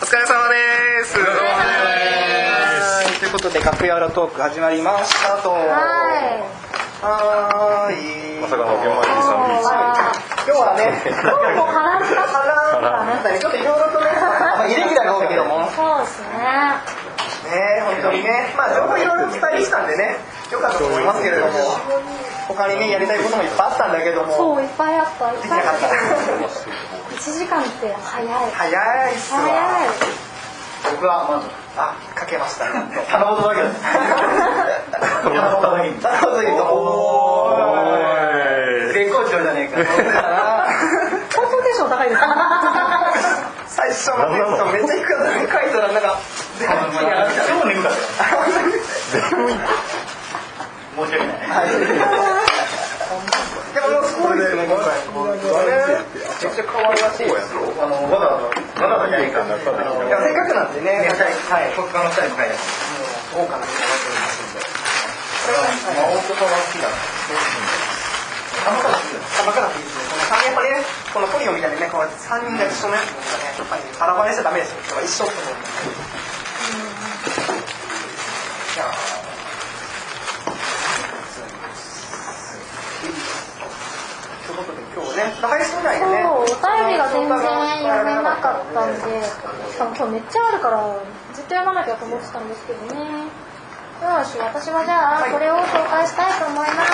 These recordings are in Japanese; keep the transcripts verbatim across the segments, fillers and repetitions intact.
お疲れ様です。ということで楽屋裏トーク始まりましたと。はい。 まさかの現場にさんビーチ。 今日はね、 今日も話したかなちょっといろいろとね、イレギュラーなんだけども。 そうですね。 ね、本当にね、まあ情報いろいろお伝えしたんでね、よかったと思いますけれども、他にねやりたいこともいっぱいあったんだけども。 そういっぱいあった。いっぱいあった。いちじかんって早い。 早いっすわ。 早い。 僕はまずあかけました。七夕だけど。七夕だけど。七夕だけど。おーい。絶好調じゃねえか。 本当テンション高いです。 最初のテンションめっちゃ低かったね。書いたらなんか超眠かった。申し訳ない。でもすごいですね今回。めっちゃ可愛らしい。あのわざわざわざわざやりかなったんで。いやせっかくなんでね。はい。こっからの二人も書いてます。豪華な人が待っておりますんで。これは大阪が好きなんですね。甘辛くいいです。甘辛くいいですね。この三人やっぱね、このトリオみたいにね、こう三人が一緒のやつがね、やっぱりバラバラにしちゃダメですよ。一緒って思うんで。じゃあ。ということで今日ね、配信内でね。 そう、お便りが全然読めなかったんで、しかも今日めっちゃあるからずっと読まなきゃと思ってたんですけどね。よし、私はじゃあこれを紹介したいと思います。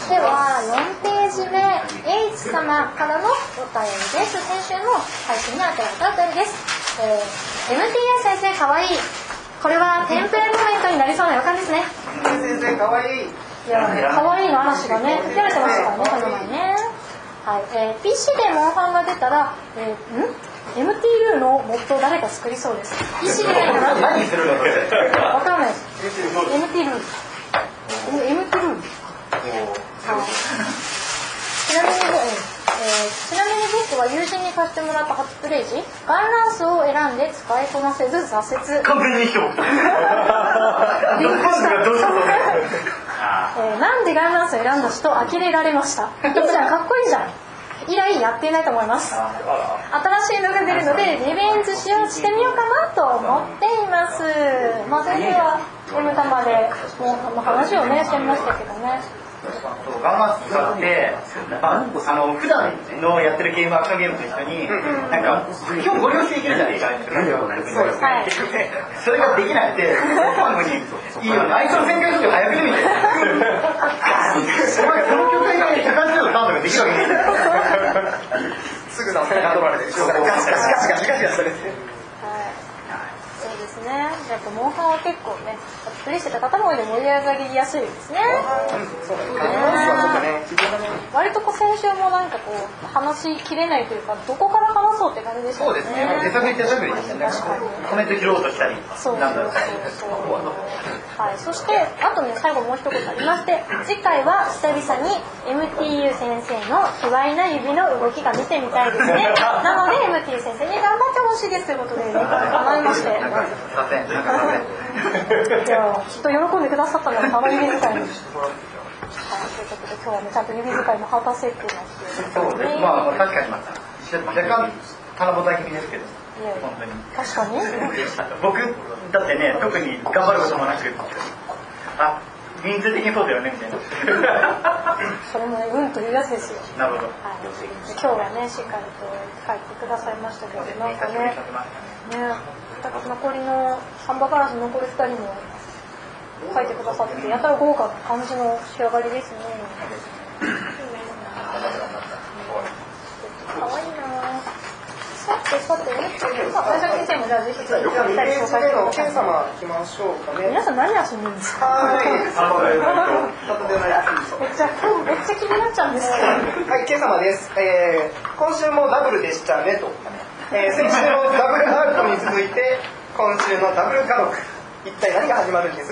ではよんページ目、H 様からのお便りです。先週の配信に与えたお便りです。えー、エムティーエー 先生かわいい。これはテンプレコメントになりそうな予感ですね。 先生かわいい。 いや、かわいいの嵐がね、吹き荒れてましたからね、この前ね。はい、えー、ピーシー でモンハンが出たら、えー、んエムティー ルーのモッド誰か作りそうです。ピーシー でないかな。 何するのこれ。 わかんないです。エムティー ルー。エムティー ルー。ちなみに、えー、ちなみに僕は友人に貸してもらった初プレイ時、ガンランスを選んで使いこなせず挫折。 完全に生きても。 びっくりした。えー、なんでガンランスを選んだ人呆れられました。いいじゃん、かっこいいじゃん。以来やっていないと思います。新しいのが出るのでリベンジしようしてみようかなと思っています。まあ先生は M 玉でもう話をねしてみましたけどね。 ガンマス使ってあの普段のやってるゲームアクションゲームと一緒になんか今日ご了承できるじゃないですか。 はい、 それができなくてパンにいいよね相手の旋回速度早くねみたいな。お前この曲以外にひゃくはちじゅうどターンとかできるわけない。 すぐな背中取られて後ろからガシガシガシガシガシガシされて。 そうですね。やっぱモンハンは結構ね、プレイしてた方もいて盛り上がりやすいですね。 そうだね。 割とこう先週もなんかこう話しきれないというかどこから話そうって感じでしたね。 そうですね。手探り手探りでしたね。コメント拾おうとしたり。 そうそうそうそう。はい。そしてあとね最後もう一言ありまして、次回は久々に エムティーユー 先生の卑猥な指の動きが見てみたいですね。なので エムティーユー 先生に頑張ってほしいですということで叶いまして。いやきっと喜んでくださったのはたまに指使いに。はい、ということで今日はねちゃんと指使いも果たせってなってそうです。まあ確かにまた若干七夕気味ですけど。本当に確かに僕だってね特に頑張ることもなくあ人数的にそうだよねみたいな。 それもね運というやつですよ。 なるほど。 はい、今日はねしっかりと書いてくださいましたけどなんかねね残りのサンバカラスの残りふたりも書いてくださっててやたら豪華な感じの仕上がりですね。かわいいな。さてさて大作先生もじゃあぜひぜひよくにページ目の K 様行きましょうかね。 皆さん何遊んでるんですか。 はい。 めっちゃめっちゃ気になっちゃうんですけど。 はい、K 様です。えー、今週もダブルでしたねと。えー、先週のダブルアウトに続いて今週のダブルガロク。一体何が始まるんです？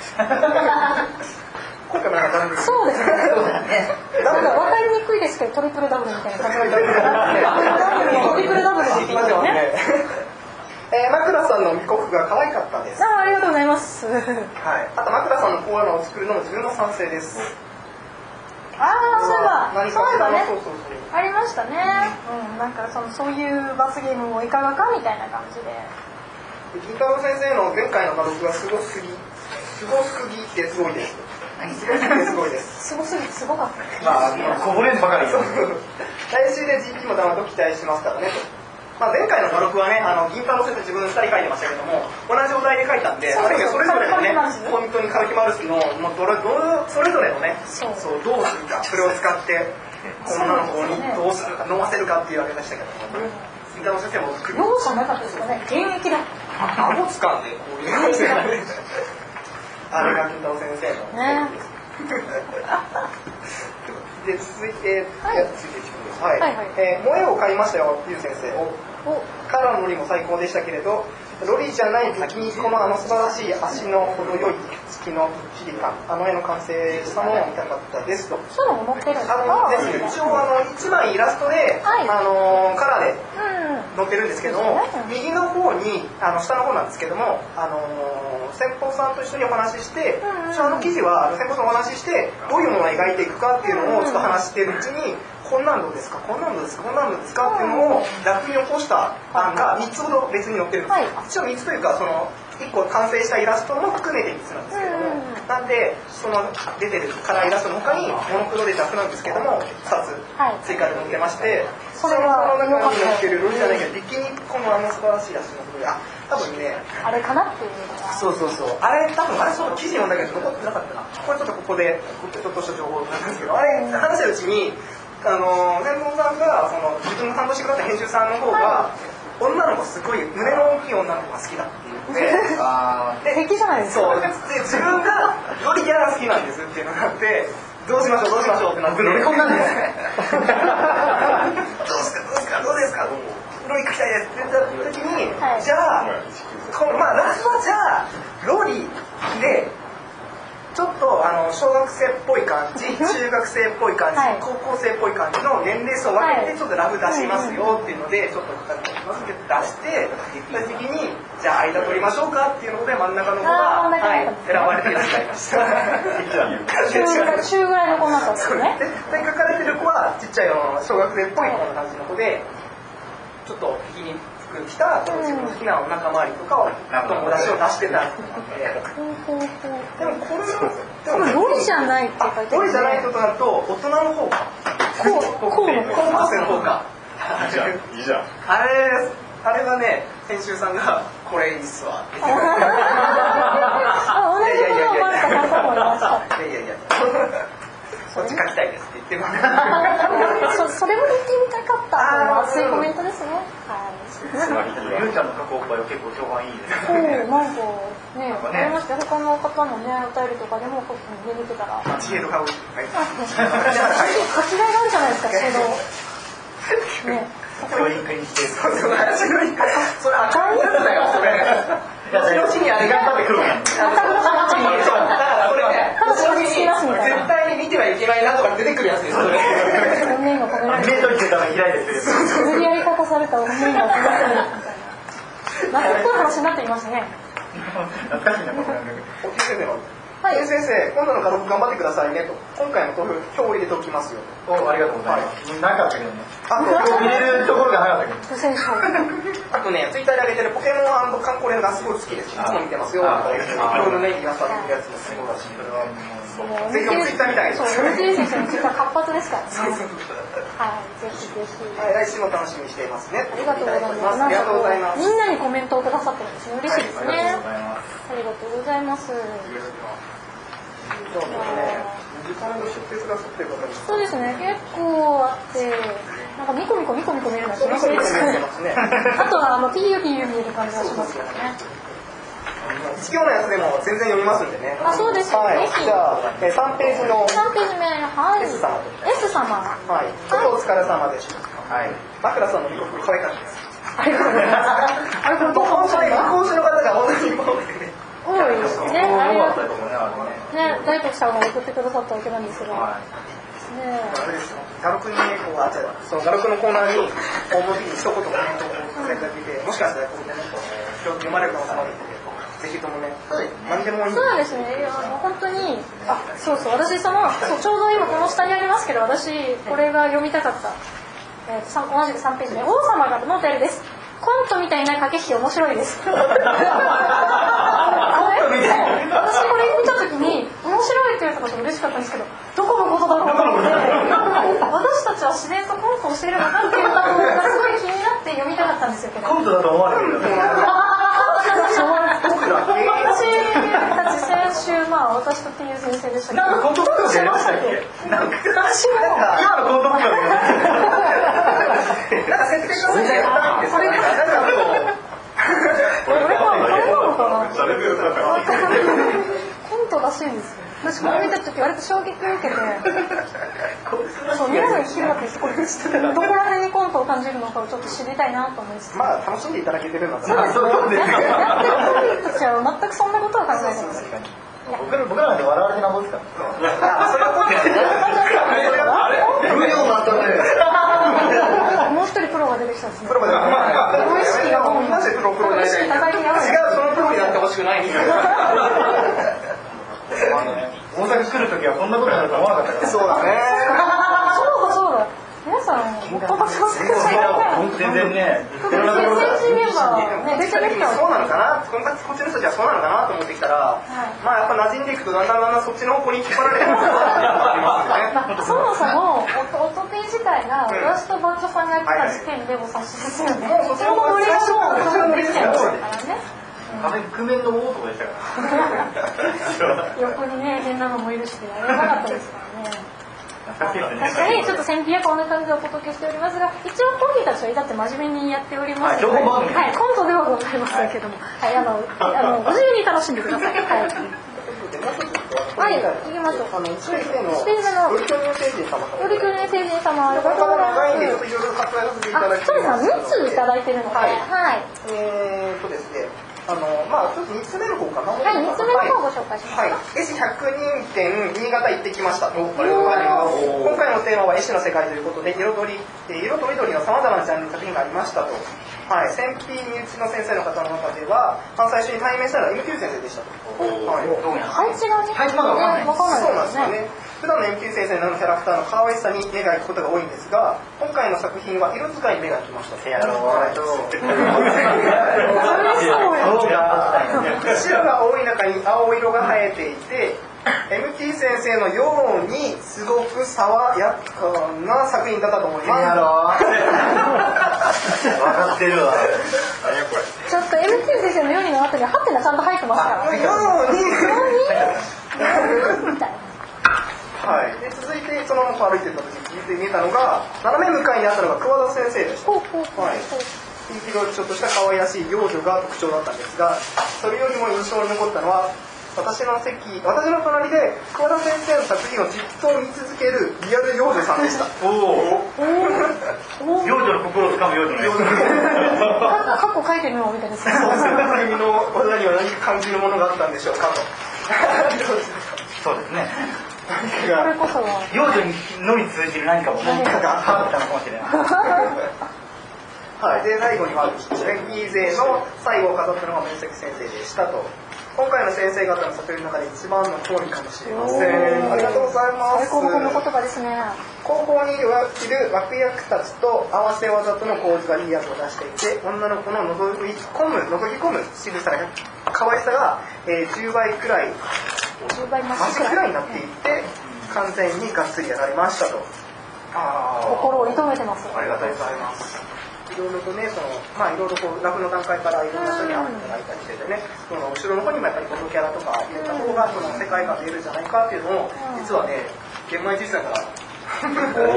今回もなんかダブル。 そうですね。なんか分かりにくいですけどトリプルダブルみたいな感じで。トリプルダブルでいきますよね。 えー、枕さんの未告が可愛かったです。 あ、ありがとうございます。 はい。あと枕さんのコーナーを作るのも自分の賛成です。 ああ、そういえば、 何そういえばね、 そうそうそうありましたね。うん、なんかそのそういう罰ゲームもいかがかみたいな感じで。 銀太郎先生の前回の画録がすごすぎ、すごすぎてすごいです。すごすぎてすごいです。 すごすぎてすごかった。 まあこぼれんばかりよ。 来週で ジーピー もだまと期待しますからね。まあ、前回の画録はね、あの銀太郎先生自分ふたり書いてましたけども、同じお題で書いたんで、ある意味それぞれのね、本当にカルキマルスの、もうどれどれそれぞれのね、そうそうどうするか、それを使って女の子にどうするか、飲ませるかっていうわけでしたけども、銀太郎先生も容赦なかったですかね、現役だ。 顎掴んでこういう感じで、あれが銀太郎先生のね。 で続いて、 はい、 続いていきます。はい。 はいはい、 えー、萌えを買いましたよ、ゆう先生。お、カラーのノリも最高でしたけれど、ロリじゃない先にこのあの素晴らしい足の程よい月の切り感、あの絵の完成したのを見たかったですと。 そういうのも載ってるんですか？ あのですね、一応あのいちまいイラストで、はい、あのカラーで載ってるんですけども、うん、右の方にあの下の方なんですけども、あの先方さんと一緒にお話しして、うん、その記事は先方さんお話ししてどういうものを描いていくかっていうのをちょっと話しているうちに、こんなんどうですか、こんなんどうですか、こんなんどうですかっていうのをラフに起こした案がみっつほど別に載ってるんですよ。はい、一応みっつというか、そのいっこ完成したイラストも含めてみっつなんですけども、うん、なんでその出てるカラーイラストの他にモノクロでラフなんですけどもふたつ追加で載ってまして、はい、それはその中に載ってるロリじゃないけど、ビキニこのあの素晴らしい足のことで、あ、多分ね、 あれかなっていうのが、 そうそうそう、あれ多分あれその記事読んだけど残ってなかったな。これちょっとここでちょっとした情報なんですけど、あれ話したうちにあの専門さんがその自分が担当してくださった編集さんの方が、はい、女の子すごい胸の大きい女の子が好きだって言って、あで平気じゃないですか。 そうで自分がロリキャラが好きなんですっていうのがあって、どうしましょうどうしましょうってなって乗り込んだんですね。どうですかどうですかどうですか、ロリ描きたいですって言った時に、はい、じゃあこのまあラストはじゃあロリでちょっとあの小学生っぽい感じ、中学生っぽい感じ、はい、高校生っぽい感じの年齢層を分けてちょっとラフ出しますよっていうので、ちょっと出して最終的にじゃあ間取りましょうかっていうので真ん中の子が、はい、選ばれていらっしゃいました。 中ぐらいの子になったんですね。 で書かれてる子はちっちゃい小学生っぽい感じの子で、ちょっと引きに来た自分の好きなお腹周りとかを友達を出してたってなって、でもこれでもロリじゃないって書いてある、ね、 ロリじゃないとなると大人の方か、 こうこう高校生の方か、 いいじゃんいいじゃん、 あれあれはね、編集さんがこれいいっすわって言って、 同じことを思われたなと思いました。 いやいやいやこっち書きたいですって言ってますそ, それも言ってみたかったという熱いコメントですね。はい。 ゆうちゃんの加工場合は結構評判いいですね。そう、なんかね、ありまして、他の方のね、お便りとかでもこう見てたら。 知恵と買う。はい。 書きがいがあるじゃないですか、その。ね。 教員会にして。 そうそう、それ赤いやつだよ、それ。後ろにあれ頑張ってくるから。だからこれね、後ろに絶対に見てはいけないなとか出てくるやつです。それ。 本人が込められてる。 見えといてたら開いてる。 無理やり書かされた本人が込められてるみたいな。夏っぽい話になっていますね。 懐かしいな、これ。 はい、先生、今度の画録頑張ってくださいねと。今回の投票、票を入れておきますよ。 お、ありがとうございます。なかったけどね。あと、入れるところがなかったけど。 あとね、ツイッターで上げてるポケモン&カンコレがすごい好きです。いつも見てますよ。いろいろね、イラストってるやつもすごいらしい。それはもう、ぜひツイッターみたいです。 そう、ルーティー先生のツイッター活発ですからね。はい、ぜひぜひ。 はい、来週も楽しみにしていますね。 ありがとうございます。ありがとうございます。みんなにコメントをくださってるんですね。嬉しいですね。ありがとうございます。 そうですね、結構あって、なんかミコミコミコミコ見えるのが気持ちいいですね。あとはあのピーユピーユ見える感じがしますよね。 一行のやつでも全然読みますんでね。 あ、そうですよね。 じゃあさんページのさんページ目、はい。 S 様。 S 様。 はい。ちょっとお疲れ様でした。はい。枕さんのリコ可愛かったです。 ありがとうございます。あれこれどう講師の方が本当に多いね。 多いですね。ありがとう。ね、大徳さんが送ってくださったわけなんですが。ね、 あれですよ。画録にね、こうあちゃその画録のコーナーに応募日に一言コメントをさせていただいて、もしかしたらこうね、今日読まれるかもしれないので、 ぜひともね、何でもいい。 そうですね、いや本当に、あ、そうそう、私そのそうちょうど今この下にありますけど、私これが読みたかった。えー、と同じくさんページで、王様がのお便りです。コントみたいな駆け引き面白いです。あれ私これ見たときに面白いって言われたこと嬉しかったんですけど、どこのことだろうと思って、私たちは自然とコントをしているのかっていうのがすごい気になって読みたかったんですよけど。 コントだと思われる。 私たち先週、まあ私とっていう先生でしたけど、 なんかコントっぽくやりましたっけ？なんか私も今のコントっぽくやりました。なんか設定がそうじゃないんですよね。なんかこう。 これなのかな。コントらしいんですよ。私これ見た時割と衝撃を受けて、そう皆さん広がってすごいどこら辺にコントを感じるのかをちょっと知りたいなと思います。 まあ楽しんでいただけてるのかな。そうですね。やってる本人たちは全くそんなことは考えてない。 僕ら僕らなんて笑われてなんぼですから。それはコントですね。あれ？無料だったね。 もう一人プロが出てきたんですね。 プロが出てきた。 意識が多い。 なぜプロプロになりたいんだ。違う、そのプロになってほしくないんですよ。 大阪来るときはこんなことになると思わなかったから。 そうだね。 そうだそうだ。皆さんもっともっと全然ね。 先生メンバーね出てきた。 そうなのかな。こっちの人たちはそうなのかなと思ってきたら、まあやっぱ馴染んでいくとだんだんだんだんそっちの方向に引っ張られてますよね。 そもそもオトピー自体が私とバンドさんがやってた時点でも察しですよね。そのノリがそうできてましたからね。 壁覆面の大男でしたから。 横にね変なのもいるし、あれなかったですからね。確かにちょっと戦費やこんな感じでお届けしておりますが、一応本人たちは至って真面目にやっておりますので、はい、はい、コントではございませんけども、はい、あのあのご自由に楽しんでください。はい。はい、行きましょう。 あのいちページ目のより巨乳星人様。 より巨乳星人様、ありがとうございます。 いろいろ割愛させていただきます。 そうですね、みっついただいてるので、はい。はい、 えーとですね。あのまあちょっとみっつめの方かな。 はい、みっつめの方をご紹介します。 はい、絵師ひゃくにん展新潟行ってきましたと。今回のテーマは絵師の世界ということで、彩り色と緑のさまざまなジャンルの作品がありましたと。はい、先輩身内の先生の方の中では、まあ、最初に対面したのは エムキュー 先生でしたと。 はい、配置がね、 配置まだ分かんない。 そうなんですよね。普段の エムキュー 先生のキャラクターの可愛さに目が行くことが多いんですが、今回の作品は色使いに目が行きました。 せやろう。 白が多い中に青色が生えていて、エムティー 先生のようにすごく爽やかな作品だったと思います。 やろう。分かってるわ。 ちょっと エムティー 先生のようにの後にハテナちゃんと入ってますから。 ように。 みたいな。 はい。で続いてそのまま歩いてた時に見えたのが、斜め向かいにあったのが桑田先生でした。はい。いろいろちょっとした可愛らしい幼女が特徴だったんですが、それよりも印象に残ったのは、私の席、私の隣で桑田先生の作品をじっと見続けるリアル幼女さんでした。 おお。幼女の心をつかむ幼女の幼女。 過去書いてるのみたいですね。 君の技には何か感じるものがあったんでしょうかと。 そうですね。 これこそは幼女のみ通じる何かも何かがあったのかもしれない。 はい、で最後にはベンキー勢の最後を飾ったのが面積先生でしたと。今回の先生方の作品の中で一番の通りかもしれません。ありがとうございます。 最高の言葉ですね。 高校にいる脇役たちと合わせ技との構図がいい役を出していて、女の子の覗き込む覗き込む仕草が可愛さが、えー、じゅうばいくらいじゅうばい増しくらいになっていって完全にがっつりやられましたと。 あ心を射止めてます。 ありがとうございます。いろいろとね、そのまあいろいろこうラフの段階からいろんな人に会っていただいたりしててね、その後ろの方にもやっぱりフォトキャラとか入れた方がその世界が出るんじゃないかっていうのを実はね、玄米じいさんからこの辺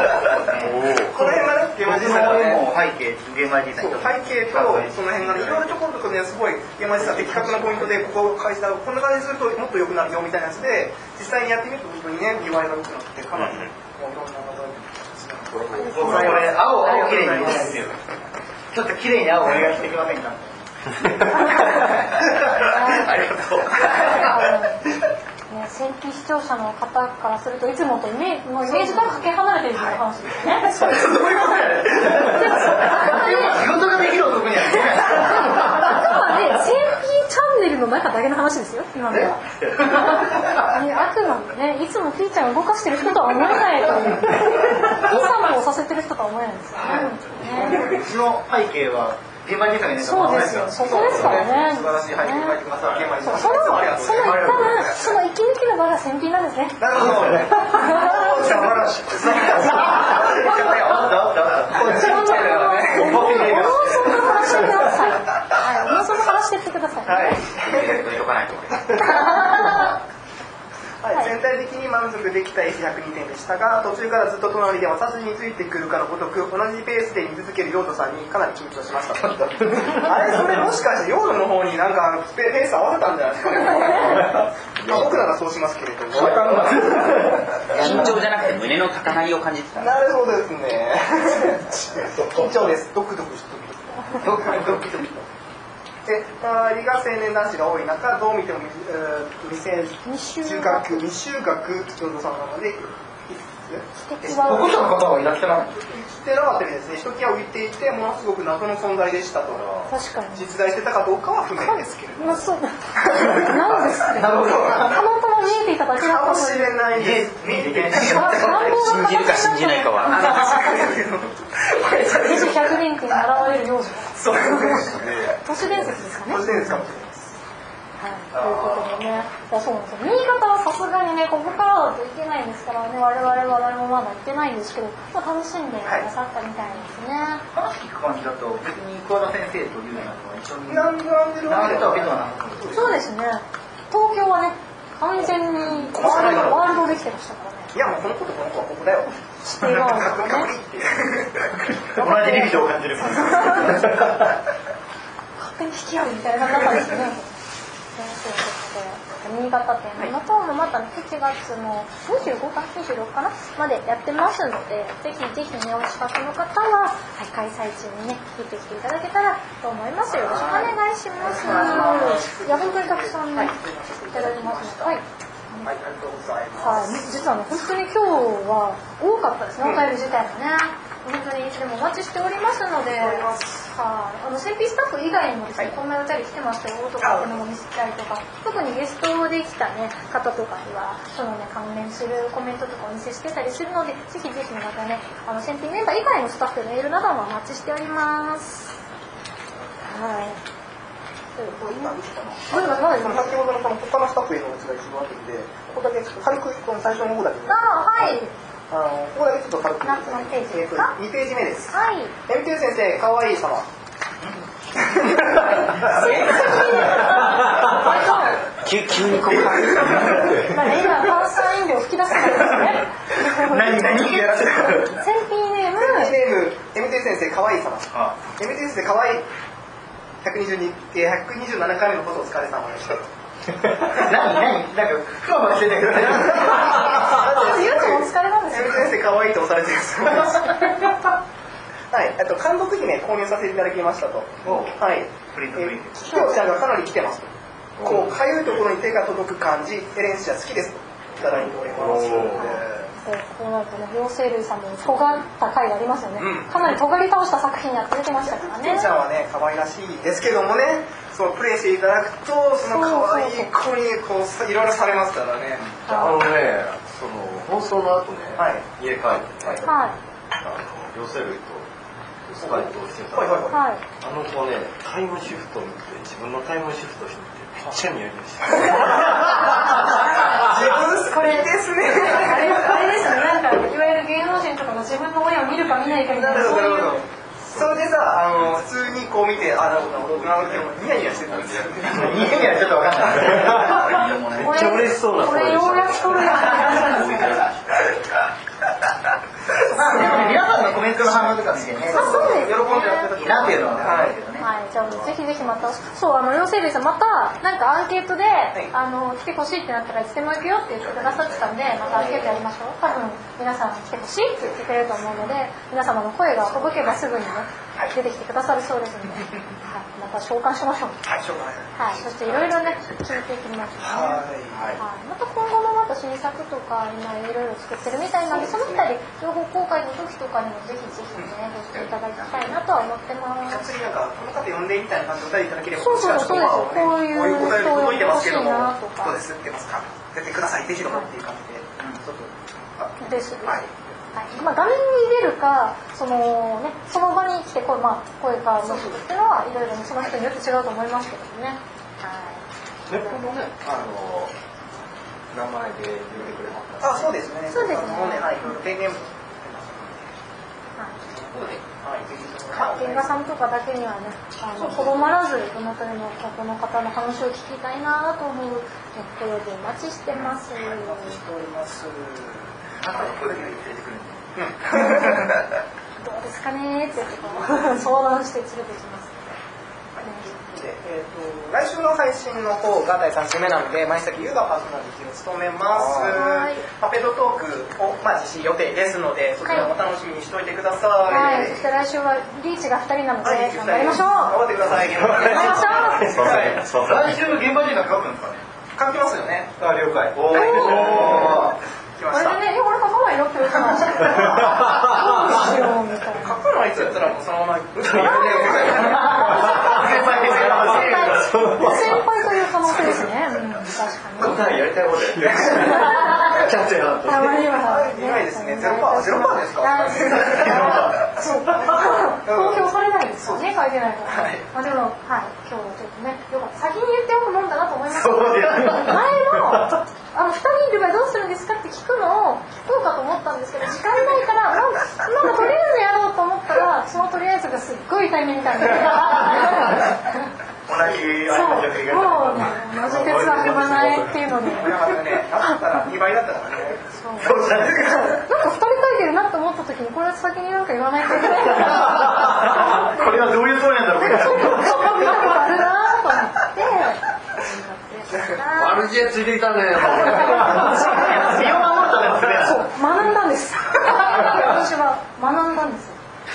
がね、玄米じいさんからね、 背景玄米じいさん背景とその辺がね、いろいろちょこちょこねすごい玄米じいさん的確なポイントでここ返したこんな感じするともっと良くなるよみたいなやつで実際にやってみると本当にね見栄えが良くなってかなりもういろんな技に。 これ青青綺麗にですよ。ちょっと綺麗に青お願いしてきませんか。ありがとう。 ね、先期視聴者の方からするといつもとイメージのイメージとかけ離れてるっていう話ですね。 そういうことやね。 仕事ができる男にはね。 先期チャンネルの中だけの話ですよ今のは。あくまでねいつもピーちゃんを動かしてる人とは思えないという。お散歩をさせてる人とは思えないですよね。 うちの背景は現場にいたらね、 そうですよ、そこですからね。 素晴らしい背景を描いてください。現場にいたらそのその多分その息抜きの場が選品なんですね。 なるほど。素晴らしい。こっちの話してください。はい、妄想の話してってください。 はい。言っとかないと思います。はい、全体的に満足できた エスひゃくにてんでしたが、途中からずっと隣では殺人についてくるかのごとく同じペースで見続けるヨートさんにかなり緊張しましたあれそれもしかしてヨートの方になんかペース合わせたんじゃないですかねまあ、僕ならそうしますけれども緊張じゃなくて胸の高鳴りを感じてた。 なるほどですね緊張です。ドクドクしドクドクドクで、周りが青年男子が多い中、どう見ても未成中学、未就学ヨートさんなので、 保護者の方はいらっしゃらない？ してなかったですね。ひときわ浮いていて、ものすごく謎の存在でしたと。 確かに。 実在してたかどうかは不明ですけれども。 まあそう。なんですか。なるほど。たまたま見えていただけだったかもしれないです。見えていただけだった。 信じるか信じないかは。 ぜひひゃくねんけんに現れる幼女。 そうですね。 都市伝説ですかね。 都市伝説かもしれない。 はい、ということでね、いやそうなんですよ。新潟はさすがにね、ここからだといけないんですからね、我々は誰もまだ行ってないんですけど、まあ、楽しんでくださったみたいですね。 話聞く感じだと、別に桑田先生というのは一緒に並んでるわけではない。 そうですね。東京はね、完全にワールドできてましたからね。 いやもうこの子とこの子はここだよ。 シティガールかっこいいって。同じリビジョンを感じる。 勝手に引き合うみたいな中ですね。新潟店の方もまたしちがつのにじゅうごかにじゅうろくかなまでやってますので、ぜひぜひねお近くの方は、はい、開催中にね聞いてきていただけたらと思います。よろしくお願いします。いや本当にたくさんねいただきますので、はい。 はい、ありがとうございます。 はい、実はね本当に今日は多かったですね、お便り自体もね。本当にでもお待ちしておりますので、はい、あのセンピースタッフ以外にもですね、はい、こんなお便り来てましたよとかっていうのも見せたりとか、特にゲストで来たね方とかにはそのね関連するコメントとかお見せしてたりするので、ぜひぜひまたねあのセンピーメンバー以外のスタッフのメールなどもお待ちしております。はい。 これ今見せたの。 まだまだ今先ほどのその他のスタッフへのお伝えするわけで、ここだけ軽くこの最初の方だけ。 ああはい。 あのここだけちょっと軽く。 何ページですか？ にページ目です。 はい。 エムティー 先生、かわいい様。 急急に告白。 まあ今関西飲料吹き出すからですね。 何何やらせる。 センピーネーム。 ネーム エムティー 先生、かわいい様。エムティー 先生、かわいい。ひゃくにじゅうに、ひゃくにじゅうななかいめのことお疲れ様でした。何何なんかふわふわしてたけど。 言うのもお疲れなんですよ。 先生可愛いと押されてるんです。はい、えっと韓国姫購入させていただきましたと。はい。プリントプリント。きょうちゃんがかなり来てますと。こうかゆいところに手が届く感じ、エレンシア好きですといただいております。 こうなるとね、両生類さんも尖った回がありますよね、うん、かなり尖り倒した作品やっててましたからね。 きょうちゃんはね可愛らしいですけどもね、そのプレイしていただくとその可愛い子にこういろいろされますからね。 あのね、その放送の後ね、はい、家帰ってね、はい、あの両生類とスカイプをしてたら、はいはい、あの子ねタイムシフトを見て自分のタイムシフトをしてみてめっちゃ似合いました。 自分これですね。 あれあれですね、なんかいわゆる芸能人とかが自分の親を見るか見ないかみたいなそういう。 それでさ、あの普通にこう見て、あ、なるほど、なるほど、ニヤニヤしてたんですよ。ニヤニヤちょっと分かんない。 めっちゃ嬉しそうなこれようやく撮るやつですね。 皆さんのコメントの反応とか見てね、喜んでやってるなっていうのは、はい、 はい、じゃあぜひぜひまた、そうあの両生類さんまたなんかアンケートで、はい、あの来てほしいってなったらいつでも行くよって言ってくださってたんで、またアンケートやりましょう。多分皆さん来てほしいって言ってくれると思うので、皆様の声が届けばすぐにね、 出てきてくださるそうですので、はい、また召喚しましょう。 はい、召喚。 はい、そしていろいろね聞いていきましょうね。はい、また今後もまた新作とか今いろいろ作ってるみたいなんで、そのあたり情報公開の時とかにもぜひぜひねご視聴いただきたいなとは思ってます。 次なんかこの方呼んでみたいな感じでお便りいただければ、 そうそうそうですよ。こういうお便り届いてますけども、 とかどうですってますか。出てくださいぜひともっていう感じで、ちょっとです。 はい。 はい、まあ、画面に出るか、そのね、その場に来て声、まあ、声か文字っていうのはいろいろその人によって違うと思いますけどね。はい。 ネットもね、あの名前で言ってくれました。 あ、そうですね。 そうですね。 はい、いろいろ提言も。 はい。原画さんとかだけにはね、あのとどまらず、どなたでもこの方の話を聞きたいなと思うネットよりお待ちしてます。 お待ちしております。 なんかこれだけ入れてくれる。 どうですかねって相談して連れてきます。 で、えー、と来週の配信の方がだいさん週目なので、前崎優がパーソナリティを務めます。パペドトークを、まあ、実施予定ですので、そちらも楽しみにしておいてください。 はい、そして来週はリーチがふたりなので、はい、頑張りましょう。 頑張ってください。頑張りましょう。 来週の現場人が書くんですかね。 書きますよね。 あ、了解。おお。 あれでね、俺書かないのって言ってました。どうしようみたいな。 書くのはいつやったらもうそのまま打って入れて先輩という可能性ですね。うん、確かに。 やりたいことやってる。キャッチャーたまにはね。ないですね。ゼロパー、ゼロパーですか。 そう。公表されないですよね、書いてないから。まあでも、はい、今日はちょっとね、よかった。先に言っておくもんだなと思いました。前の。あのふたりいる場合どうするんですかって聞くのを聞こうかと思ったんですけど、時間ないからなんか、なんかとりあえずやろうと思ったら、そのとりあえずがすっごいタイミングなんで同じそうもうね、同じ鉄は踏まないっていうのにだったらにばいだったからね。 そうなんかふたり書いてるなと思った時に、これ先になんか言わないといけないからこれはどういうそうなんだろう。 見たことあるなと思ってマルジェついてきたね。身を守ったんですね。そう、学んだんです。私は学んだんです。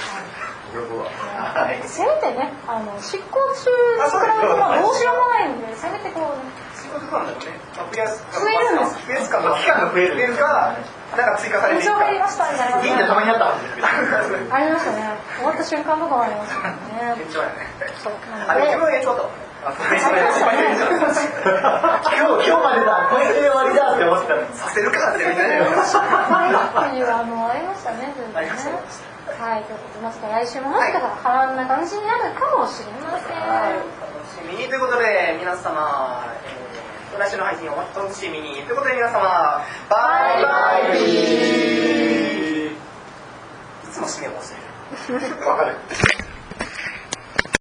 はい、せめてね、あの執行中に比べてもどうしようもないんで、せめてこうね。 執行時間だよね。増やす増えるんです。 増やすかの期間が増えるか、なんか追加されていくか。 入りましたみたいな。 いいんでたまにあった。 ありましたね。終わった瞬間とかもありましたね。 延長やね。 そう。 あれ自分延長と。今日今日までだ。これで終わりだって思ってたの。させるかってみたいな。 っていうあのありましたね。 ありました。 はい、ということでまた来週ももしかしたら波乱な感じになるかもしれません。 楽しみにということで皆様、えー、来週の配信をお楽しみにということで皆様バイバイ。いつも締めを忘れる。わかる。